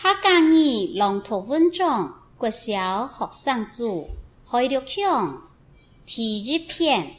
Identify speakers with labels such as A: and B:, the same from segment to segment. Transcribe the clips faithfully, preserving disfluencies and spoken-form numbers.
A: 客家语朗读文章，国小学生组海陆强第一篇。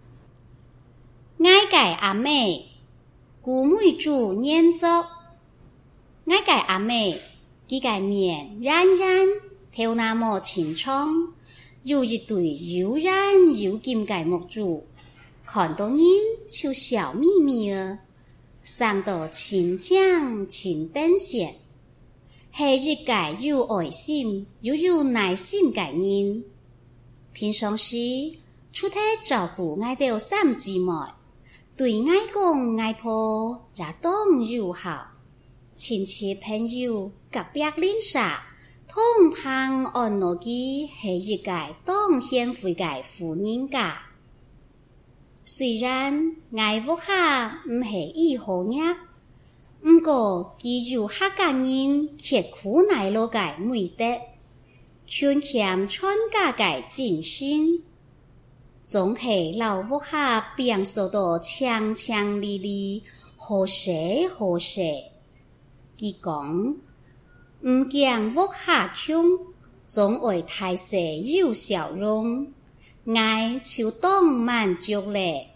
A: 我家阿妹，古妹主念作。我家阿妹，佢嘅面冉冉，頭那麼清蒼，有一對柔軟柔金嘅目珠，看到人就笑眯眯嘅，生到清淨清燈線，係一個有愛心又有耐心嘅人。平常時出體照顧我哋三姊妹，對外公外婆也當友好。親戚朋友隔壁鄰舍通常按落佢係一個當獻惠嘅富人家。雖然我屋下唔係醫好嘢，不過佢有客家人刻苦耐勞嘅美德，勸欠全家嘅精神，總係老屋下變受到強強力力，好勢好勢。佢講唔驚屋下窮，總會大勢有笑容，我就當滿足咧。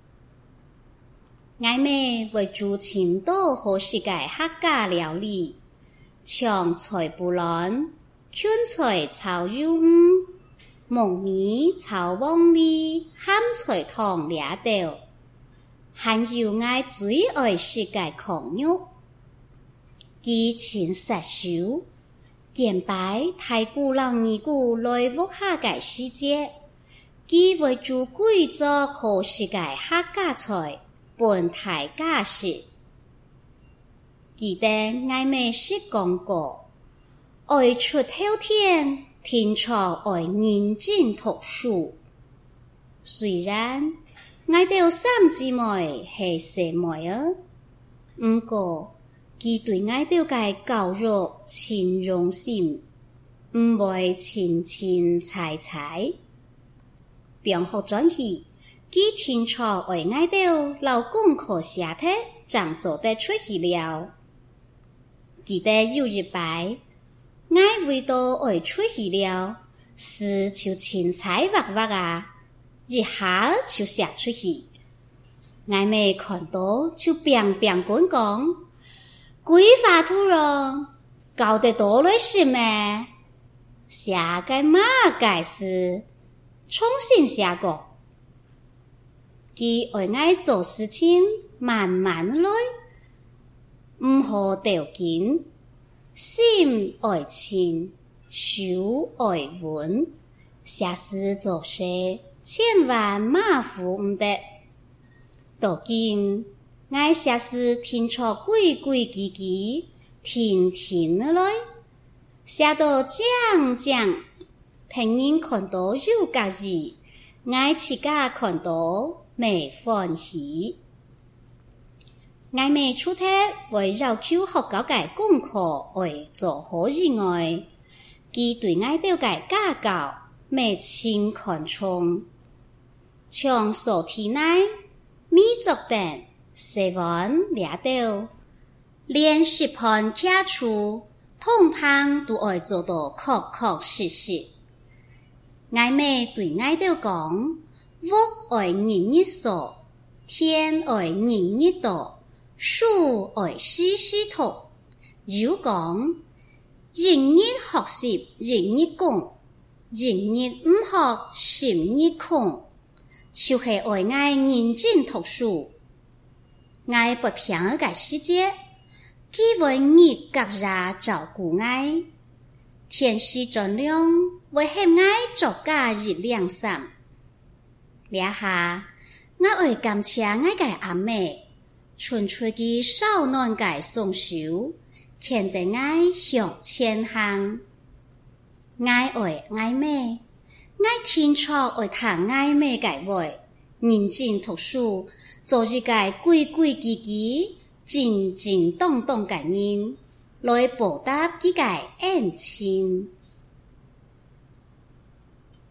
A: 我妹會煮青島好食嘅客家料理，像菜脯卵、芹菜炒肉絲、木米炒黃梨、鹹菜湯掠豆，還有我最愛食嘅控肉。佢親殺手，見擺太古老二姑來屋下嘅世界，佢會煮貴族好食嘅客家菜，本大家食。記得我妹說講過，愛出頭天，天初愛認真讀書。雖然我哋三姊妹係姊妹啊，不過佢對我哋嘅教育真用心，唔會清清彩彩。病學轉去，佢天初愛我哋老公課寫題，將做得出去了。記得有一擺，我為到愛出去了，事就清彩畫畫啊，一下就寫出去。我妹看到就乒乒滾講。規劃圖咯，搞得多累是咩？寫個嘛個事，重新寫過。佢愛愛做事情，慢慢來，唔好掉緊，心愛清，手愛穩，寫事做事，千萬馬虎唔得。到今我寫事聽出規規矩矩，停停落來，寫到講講，朋友看到有介意，我自家看到未歡喜。我妹出體為要求學校嘅功課為做好以外，佢對我哋嘅家教未清看重，像數題內咪作等。寫完掠到，連十盤卡出，通常都愛做到確確實實。我妹對我哋講，屋愛人一數，天愛人一道，書愛時時讀。又講，人一學習人一講，人一唔學心一空，就係愛愛認真讀書。我不平安嘅世界，佢為你各家照顧我，天使盡量為協我作家日亮衫。這下我愛感謝我嘅阿妹，純粹嘅少年嘅雙手，牽得我向前行。我愛我妹，我天初愛聽我妹嘅話，認真讀書。做一個規規矩矩、靜靜當當嘅人，來報答佢嘅恩情。